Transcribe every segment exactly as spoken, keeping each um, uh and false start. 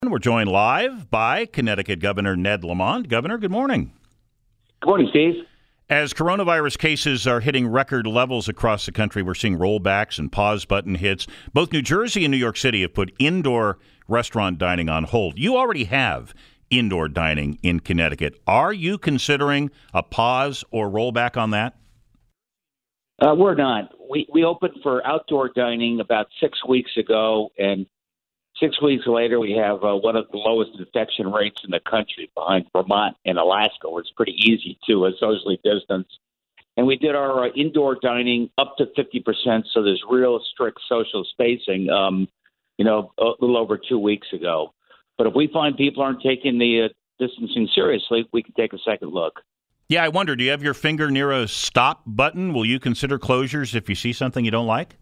We're joined live by Connecticut Governor Ned Lamont. Governor, good morning. Good morning, Steve. As coronavirus cases are hitting record levels across the country, we're seeing rollbacks and pause button hits. Both New Jersey and New York City have put indoor restaurant dining on hold. You already have indoor dining in Connecticut. Are you considering a pause or rollback on that? Uh, we're not. We we opened for outdoor dining about six weeks ago, and six weeks later we have uh, one of the lowest infection rates in the country behind Vermont and Alaska, where it's pretty easy to uh, socially distance. And we did our uh, indoor dining up to fifty percent, so there's real strict social spacing, um, you know, a little over two weeks ago. But if we find people aren't taking the uh, distancing seriously, we can take a second look. Yeah, I wonder, do you have your finger near a stop button? Will you consider closures if you see something you don't like?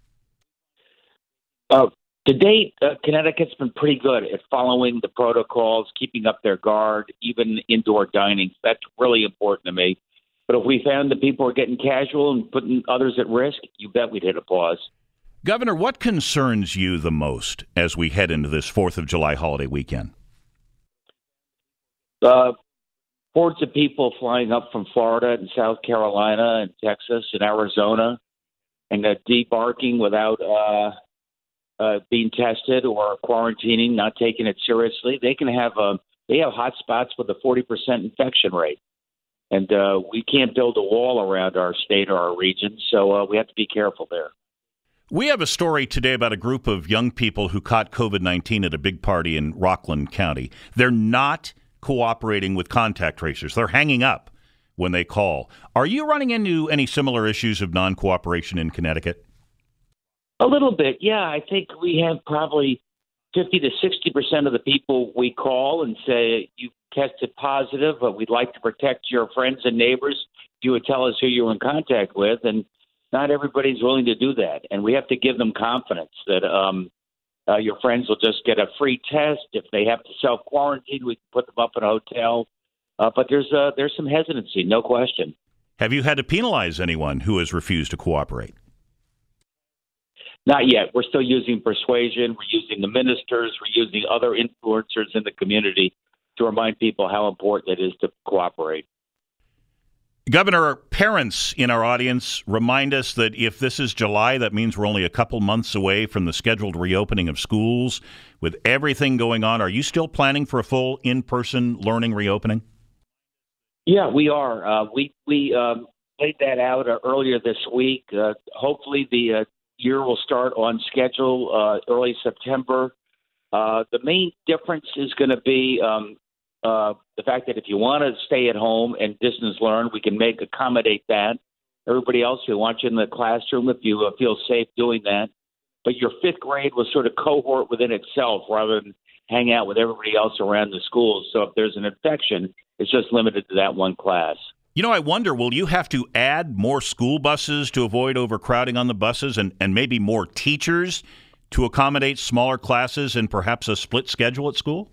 Uh, to date, uh, Connecticut's been pretty good at following the protocols, keeping up their guard, even indoor dining. That's really important to me. But if we found that people are getting casual and putting others at risk, you bet we'd hit a pause. Governor, what concerns you the most as we head into this fourth of July holiday weekend? Uh, hordes of people flying up from Florida and South Carolina and Texas and Arizona and uh, debarking without uh, uh, being tested or quarantining, not taking it seriously. They can have a, they have hot spots with a forty percent infection rate. And uh, we can't build a wall around our state or our region, so uh, we have to be careful there. We have a story today about a group of young people who caught COVID nineteen at a big party in Rockland County. They're not cooperating with contact tracers. They're hanging up when they call. Are you running into any similar issues of non-cooperation in Connecticut? A little bit, yeah. I think we have probably fifty to sixty percent of the people we call and say, you tested positive, but we'd like to protect your friends and neighbors. You would tell us who you were in contact with, and not everybody's willing to do that. And we have to give them confidence that um, uh, your friends will just get a free test. If they have to self-quarantine, we can put them up in a hotel. Uh, but there's uh, there's some hesitancy, no question. Have you had to penalize anyone who has refused to cooperate? Not yet. We're still using persuasion. We're using the ministers. We're using other influencers in the community to remind people how important it is to cooperate. Governor, parents in our audience, remind us that if this is July, that means we're only a couple months away from the scheduled reopening of schools. With everything going on, are you still planning for a full in-person learning reopening? Yeah, we are. Uh, we we um, laid that out uh, earlier this week. Uh, hopefully the uh, year will start on schedule uh, early September. Uh, the main difference is going to be um, uh, the fact that if you want to stay at home and distance learn, we can make accommodate that. Everybody else, we want you in the classroom if you uh, feel safe doing that. But your fifth grade was sort of cohort within itself rather than hang out with everybody else around the schools. So if there's an infection, it's just limited to that one class. You know, I wonder, will you have to add more school buses to avoid overcrowding on the buses and, and maybe more teachers to accommodate smaller classes and perhaps a split schedule at school?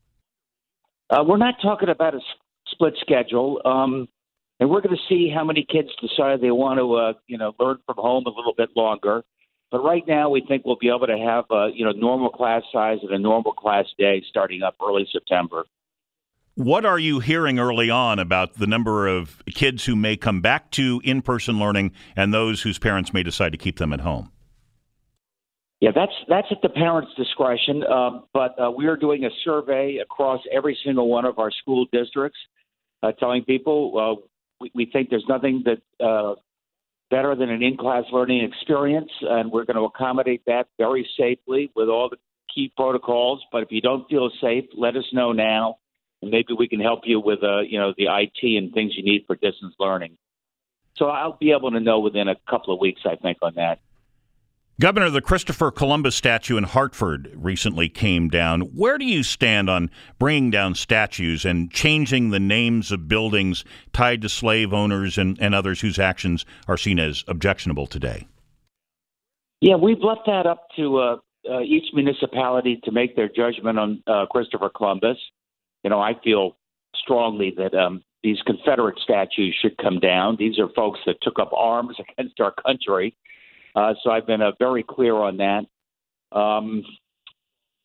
Uh, we're not talking about a s- split schedule, um, and we're going to see how many kids decide they want to, uh, you know, learn from home a little bit longer. But right now, we think we'll be able to have, uh, you know, normal class size and a normal class day starting up early September. What are you hearing early on about the number of kids who may come back to in-person learning and those whose parents may decide to keep them at home? Yeah, that's that's at the parents' discretion. Um, but uh, we are doing a survey across every single one of our school districts, uh, telling people uh, we, we think there's nothing that uh, better than an in-class learning experience, and we're going to accommodate that very safely with all the key protocols. But if you don't feel safe, let us know now. Maybe we can help you with, uh, you know, the I T and things you need for distance learning. So I'll be able to know within a couple of weeks, I think, on that. Governor, the Christopher Columbus statue in Hartford recently came down. Where do you stand on bringing down statues and changing the names of buildings tied to slave owners and, and others whose actions are seen as objectionable today? Yeah, we've left that up to uh, uh, each municipality to make their judgment on uh, Christopher Columbus. You know, I feel strongly that um, these Confederate statues should come down. These are folks that took up arms against our country. Uh, so I've been uh, very clear on that. Um,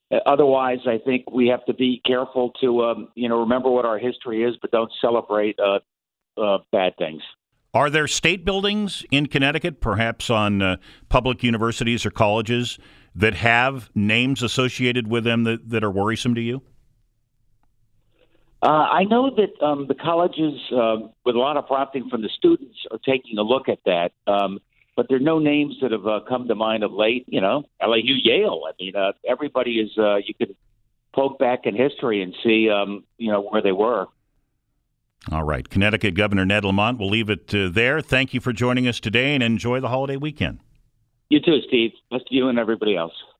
otherwise, I think we have to be careful to, um, you know, remember what our history is, but don't celebrate uh, uh, bad things. Are there state buildings in Connecticut, perhaps on uh, public universities or colleges, that have names associated with them that, that are worrisome to you? Uh, I know that um, the colleges, uh, with a lot of prompting from the students, are taking a look at that. Um, but there are no names that have uh, come to mind of late. You know, L A U, Yale. I mean, uh, everybody is. Uh, you can poke back in history and see, um, you know, where they were. All right, Connecticut Governor Ned Lamont. We'll leave it uh, there. Thank you for joining us today, and enjoy the holiday weekend. You too, Steve. Best to you and everybody else.